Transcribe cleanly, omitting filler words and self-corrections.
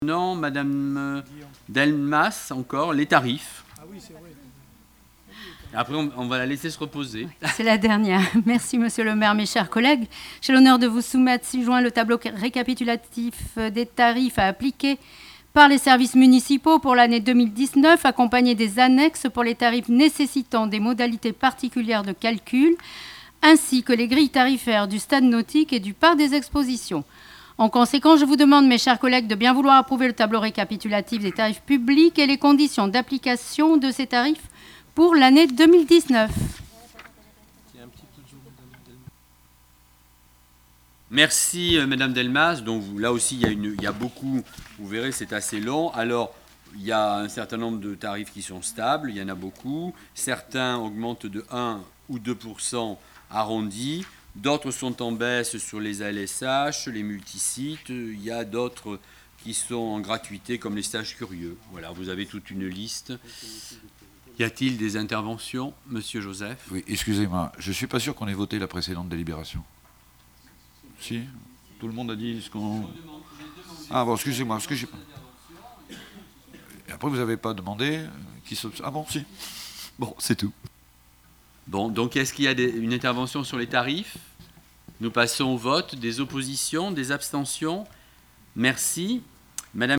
Non, Madame Delmas, encore, les tarifs. Ah oui, c'est vrai. Après, on va la laisser se reposer. C'est la dernière. Merci, Monsieur le maire, mes chers collègues. J'ai l'honneur de vous soumettre ci-joint le tableau récapitulatif des tarifs à appliquer par les services municipaux pour l'année 2019, accompagné des annexes pour les tarifs nécessitant des modalités particulières de calcul, ainsi que les grilles tarifaires du stade nautique et du parc des expositions. En conséquence, je vous demande, mes chers collègues, de bien vouloir approuver le tableau récapitulatif des tarifs publics et les conditions d'application de ces tarifs pour l'année 2019. Merci, Madame Delmas. Donc, là aussi, il y a beaucoup, vous verrez, c'est assez long. Alors, il y a un certain nombre de tarifs qui sont stables, il y en a beaucoup. Certains augmentent de 1 ou 2% arrondis. D'autres sont en baisse sur les ALSH, les multisites. Il y a d'autres qui sont en gratuité, comme les stages curieux. Voilà, vous avez toute une liste. Y a-t-il des interventions, Monsieur Joseph? Oui, excusez-moi, je ne suis pas sûr qu'on ait voté la précédente délibération. Si? Tout le monde a dit ce qu'on... Ah bon, excusez-moi, parce que j'ai pas... Et après, vous n'avez pas demandé qui s'obstine. Ah bon, si. Bon, c'est tout. Bon, donc est-ce qu'il y a une intervention sur les tarifs? Nous passons au vote. Des oppositions, des abstentions? Merci. Madame